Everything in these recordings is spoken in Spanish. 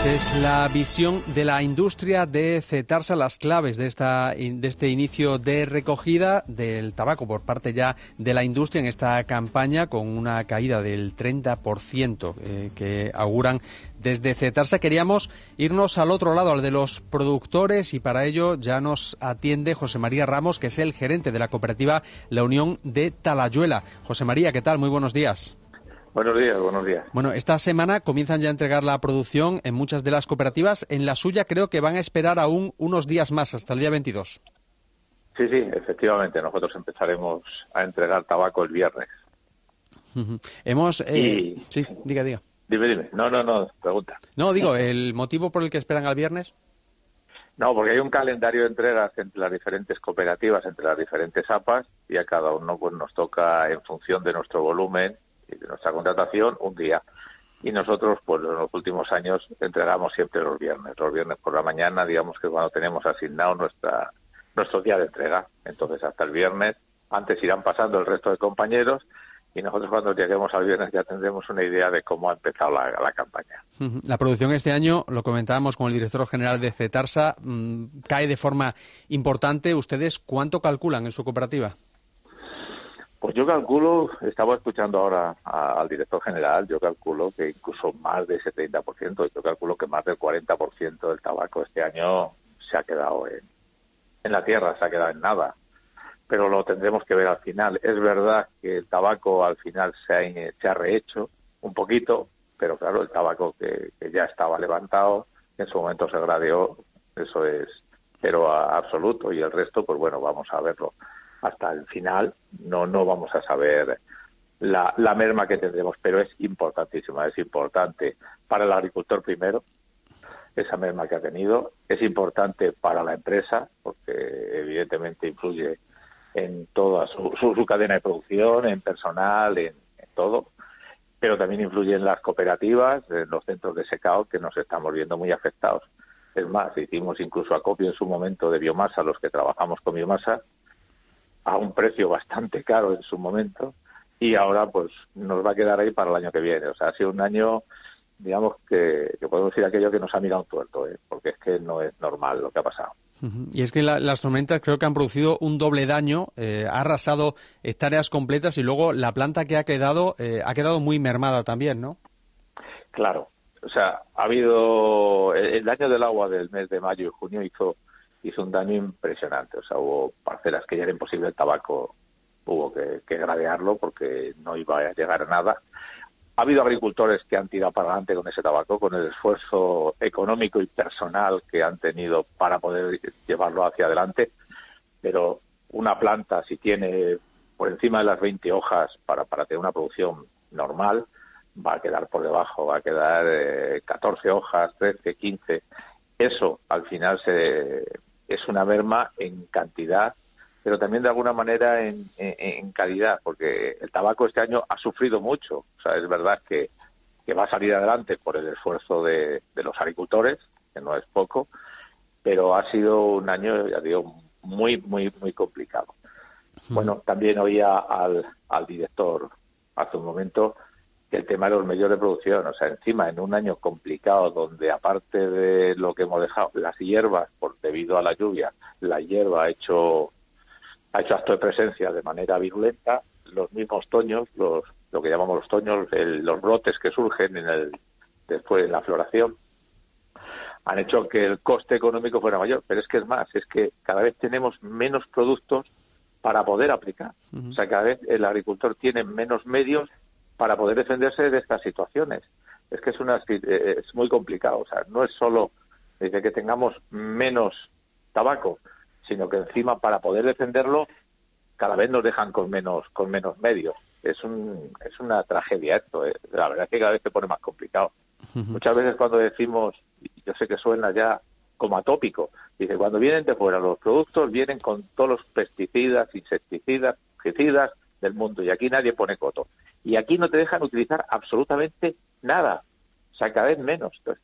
Es la visión de la industria de Cetarsa, las claves de este inicio de recogida del tabaco por parte ya de la industria en esta campaña, con una caída del 30% que auguran desde Cetarsa. Queríamos irnos al otro lado, al de los productores, y para ello ya nos atiende José María Ramos, que es el gerente de la cooperativa La Unión de Talayuela. José María, ¿qué tal? Muy buenos días. Buenos días, buenos días. Bueno, esta semana comienzan ya a entregar la producción en muchas de las cooperativas. En la suya creo que van a esperar aún unos días más, hasta el día 22. Sí, efectivamente. Nosotros empezaremos a entregar tabaco el viernes. Sí, diga. Dime. No, pregunta. No, digo, ¿el motivo por el que esperan al viernes? No, porque hay un calendario de entregas entre las diferentes cooperativas, entre las diferentes APAs, y a cada uno pues nos toca, en función de nuestro volumen y de nuestra contratación, un día. Y nosotros, pues en los últimos años, entregamos siempre los viernes por la mañana, digamos que cuando tenemos asignado nuestro día de entrega. Entonces, hasta el viernes, antes irán pasando el resto de compañeros, y nosotros cuando lleguemos al viernes ya tendremos una idea de cómo ha empezado la campaña. La producción este año, lo comentábamos con el director general de Cetarsa, cae de forma importante. ¿Ustedes cuánto calculan en su cooperativa? Pues yo calculo, estaba escuchando ahora al director general, yo calculo que incluso más de ese 30%, yo calculo que más del 40% del tabaco este año se ha quedado en la tierra, se ha quedado en nada. Pero lo tendremos que ver al final. Es verdad que el tabaco al final se ha rehecho un poquito, pero claro, el tabaco que ya estaba levantado, en su momento se gradeó, eso es cero absoluto, y el resto, pues bueno, vamos a verlo. Hasta el final no vamos a saber la merma que tendremos, pero es importantísima, es importante para el agricultor primero, esa merma que ha tenido, es importante para la empresa, porque evidentemente influye en toda su cadena de producción, en personal, en todo, pero también influye en las cooperativas, en los centros de secado, que nos estamos viendo muy afectados. Es más, hicimos incluso acopio en su momento de biomasa, los que trabajamos con biomasa, a un precio bastante caro en su momento, y ahora pues nos va a quedar ahí para el año que viene. O sea, ha sido un año, digamos, que podemos decir aquello que nos ha mirado un tuerto, porque es que no es normal lo que ha pasado. Y es que las tormentas creo que han producido un doble daño, ha arrasado hectáreas completas, y luego la planta que ha quedado muy mermada también, ¿no? Claro, o sea, ha habido el daño del agua del mes de mayo y junio hizo un daño impresionante. O sea, hubo parcelas que ya era imposible el tabaco, hubo que gradearlo porque no iba a llegar a nada. Ha habido agricultores que han tirado para adelante con ese tabaco, con el esfuerzo económico y personal que han tenido para poder llevarlo hacia adelante, pero una planta, si tiene por encima de las 20 hojas para tener una producción normal, va a quedar por debajo, va a quedar 14 hojas, 13, 15. Eso, al final, es una merma en cantidad, pero también de alguna manera en calidad, porque el tabaco este año ha sufrido mucho. O sea, es verdad que va a salir adelante por el esfuerzo de los agricultores, que no es poco, pero ha sido un año, ya digo, muy, muy, muy complicado. Bueno, también oía al director hace un momento que el tema de los medios de producción, o sea, encima en un año complicado donde aparte de lo que hemos dejado, las hierbas, debido a la lluvia, la hierba ha hecho acto de presencia de manera virulenta, los mismos toños, lo que llamamos los toños, los brotes que surgen después de la floración, han hecho que el coste económico fuera mayor. Pero es que es más, es que cada vez tenemos menos productos para poder aplicar. O sea, cada vez el agricultor tiene menos medios para poder defenderse de estas situaciones. Es que es muy complicado. O sea, no es solo desde que tengamos menos tabaco, sino que encima para poder defenderlo cada vez nos dejan con menos medios. Es una tragedia esto. La verdad es que cada vez se pone más complicado. Muchas veces cuando decimos, yo sé que suena ya como atópico, dice, cuando vienen de fuera los productos vienen con todos los pesticidas, insecticidas, fungicidas del mundo, y aquí nadie pone coto. Y aquí no te dejan utilizar absolutamente nada. O sea, cada vez menos. Entonces,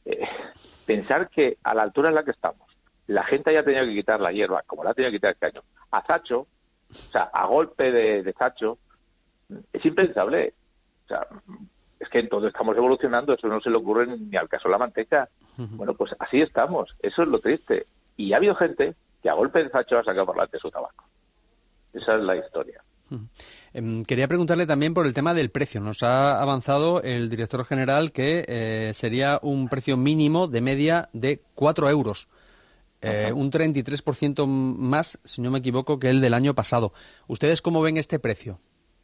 pensar que a la altura en la que estamos, la gente haya tenido que quitar la hierba, como la ha tenido que quitar este año, a zacho, o sea, a golpe de zacho, es impensable. O sea, es que en todo estamos evolucionando, eso no se le ocurre ni al caso de la manteca. Bueno, pues así estamos, eso es lo triste. Y ha habido gente que a golpe de facho ha sacado por delante su tabaco. Esa es la historia. Quería preguntarle también por el tema del precio. Nos ha avanzado el director general que sería un precio mínimo de media de 4 euros. Un 33% más, si no me equivoco, que el del año pasado. ¿Ustedes cómo ven este precio?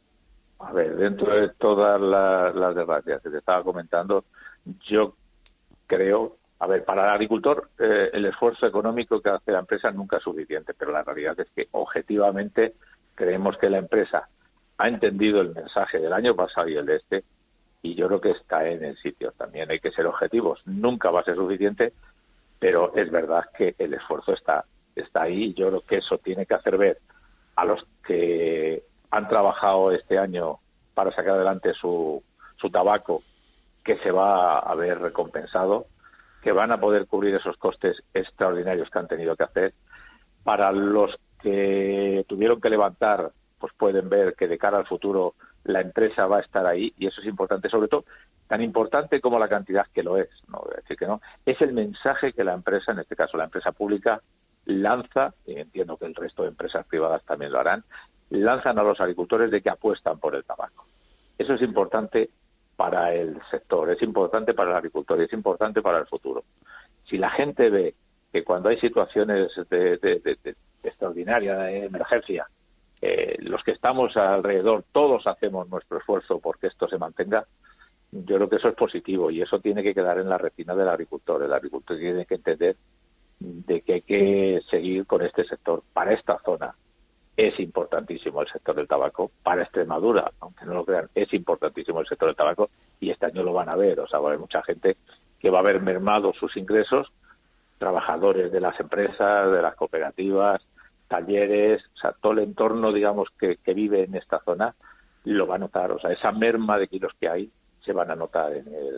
A ver, dentro de todas las desgracias que te estaba comentando, yo creo, a ver, para el agricultor el esfuerzo económico que hace la empresa nunca es suficiente, pero la realidad es que objetivamente creemos que la empresa ha entendido el mensaje del año pasado y el de este, y yo creo que está en el sitio. También hay que ser objetivos, nunca va a ser suficiente, pero es verdad que el esfuerzo está ahí, y yo creo que eso tiene que hacer ver a los que han trabajado este año para sacar adelante su tabaco, que se va a ver recompensado, que van a poder cubrir esos costes extraordinarios que han tenido que hacer. Para los que tuvieron que levantar, pues pueden ver que de cara al futuro la empresa va a estar ahí, y eso es importante, sobre todo tan importante como la cantidad que lo es, no voy a decir que no, es el mensaje que la empresa, en este caso la empresa pública, lanza, y entiendo que el resto de empresas privadas también lo harán, lanzan a los agricultores de que apuestan por el tabaco. Eso es importante para el sector, es importante para el agricultor y es importante para el futuro. Si la gente ve que cuando hay situaciones de extraordinaria, de emergencia, los que estamos alrededor, todos hacemos nuestro esfuerzo porque esto se mantenga, yo creo que eso es positivo y eso tiene que quedar en la retina del agricultor. El agricultor tiene que entender de que hay que seguir con este sector. Para esta zona es importantísimo el sector del tabaco. Para Extremadura, aunque no lo crean, es importantísimo el sector del tabaco y este año lo van a ver. O sea, va a haber mucha gente que va a ver mermados sus ingresos, trabajadores de las empresas, de las cooperativas, talleres, o sea, todo el entorno, digamos, que vive en esta zona, lo va a notar. O sea, esa merma de kilos que hay se van a notar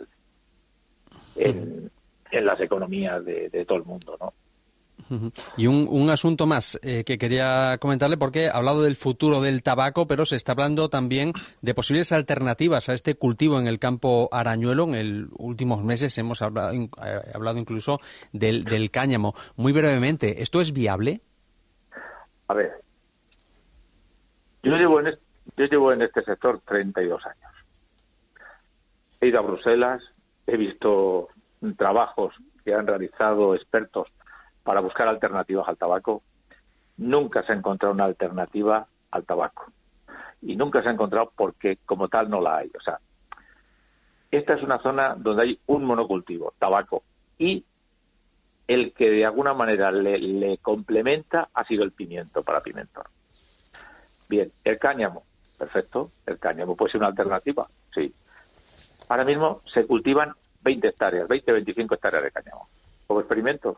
en las economías de todo el mundo, ¿no? Y un asunto más que quería comentarle, porque ha hablado del futuro del tabaco, pero se está hablando también de posibles alternativas a este cultivo en el campo arañuelo. En los últimos meses hemos hablado incluso del cáñamo. Muy brevemente, ¿esto es viable? A ver, yo llevo en este sector 32 años. He ido a Bruselas, he visto trabajos que han realizado expertos para buscar alternativas al tabaco. Nunca se ha encontrado una alternativa al tabaco. Y nunca se ha encontrado porque como tal no la hay. O sea, esta es una zona donde hay un monocultivo, tabaco, y el que de alguna manera le complementa ha sido el pimiento para pimentón. Bien, el cáñamo, perfecto, el cáñamo puede ser una alternativa, sí. Ahora mismo se cultivan 20 hectáreas, 25 hectáreas de cáñamo. Como experimento,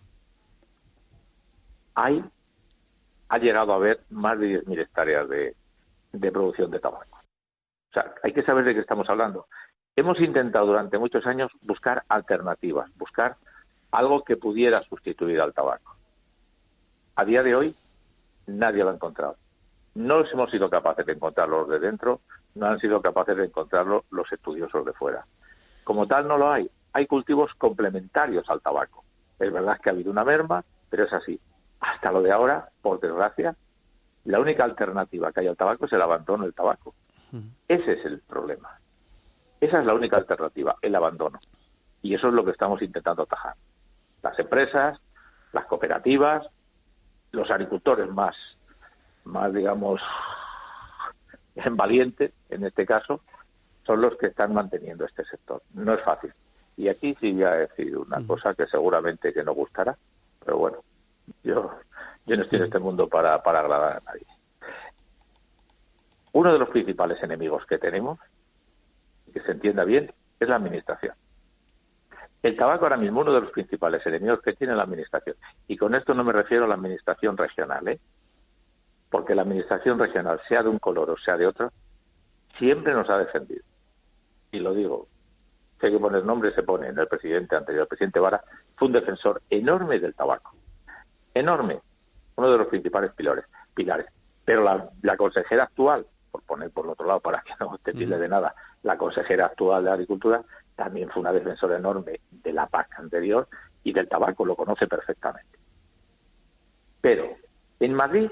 ha llegado a haber más de 10.000 hectáreas de producción de tabaco. O sea, hay que saber de qué estamos hablando. Hemos intentado durante muchos años buscar alternativas, buscar algo que pudiera sustituir al tabaco. A día de hoy, nadie lo ha encontrado. No hemos sido capaces de encontrarlo los de dentro, no han sido capaces de encontrarlo los estudiosos de fuera. Como tal, no lo hay. Hay cultivos complementarios al tabaco. Es verdad que ha habido una merma, pero es así. Hasta lo de ahora, por desgracia, la única alternativa que hay al tabaco es el abandono del tabaco. Ese es el problema. Esa es la única alternativa, el abandono. Y eso es lo que estamos intentando atajar. Las empresas, las cooperativas, los agricultores más digamos, valientes, en este caso, son los que están manteniendo este sector. No es fácil. Y aquí sí voy a decir una cosa que seguramente que no gustará, pero bueno, yo no estoy en este mundo para agradar a nadie. Uno de los principales enemigos que tenemos, que se entienda bien, es la administración. El tabaco ahora mismo, uno de los principales enemigos que tiene la administración, y con esto no me refiero a la administración regional, porque la administración regional, sea de un color o sea de otro, siempre nos ha defendido. Y lo digo, si hay que poner nombre, se pone. El presidente anterior, el presidente Vara, fue un defensor enorme del tabaco. Enorme. Uno de los principales pilares. Pero la consejera actual, por poner por el otro lado, para que no te tilde de nada, la consejera actual de Agricultura, también fue una defensora enorme de la PAC anterior y del tabaco, lo conoce perfectamente. Pero en Madrid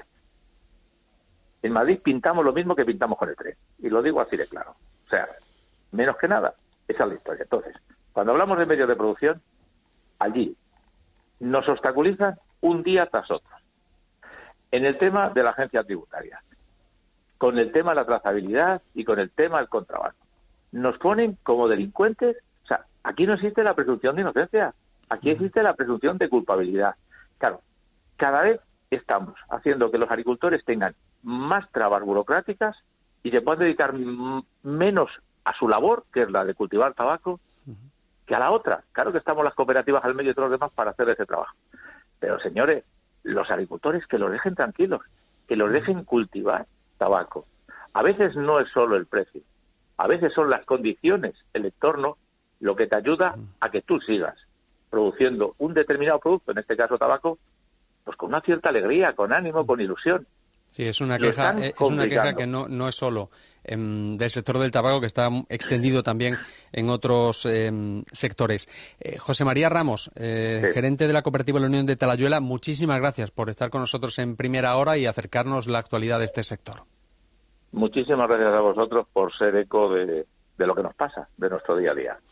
pintamos lo mismo que pintamos con el tren, y lo digo así de claro. O sea, menos que nada, esa es la historia. Entonces, cuando hablamos de medios de producción, allí nos obstaculizan un día tras otro. En el tema de la agencia tributaria, con el tema de la trazabilidad y con el tema del contrabando, nos ponen como delincuentes. O sea, aquí no existe la presunción de inocencia, aquí existe la presunción de culpabilidad. Claro, cada vez estamos haciendo que los agricultores tengan más trabas burocráticas y se puedan dedicar menos a su labor, que es la de cultivar tabaco, que a la otra. Claro que estamos las cooperativas al medio y todos los demás para hacer ese trabajo. Pero, señores, los agricultores que los dejen tranquilos, que los dejen cultivar tabaco. A veces no es solo el precio, a veces son las condiciones, el entorno, lo que te ayuda a que tú sigas produciendo un determinado producto, en este caso tabaco, pues con una cierta alegría, con ánimo, con ilusión. Sí, es una queja que no es solo del sector del tabaco, que está extendido también en otros sectores. José María Ramos, Sí. gerente de la cooperativa La Unión de Talayuela, muchísimas gracias por estar con nosotros en Primera Hora y acercarnos la actualidad de este sector. Muchísimas gracias a vosotros por ser eco de lo que nos pasa, de nuestro día a día.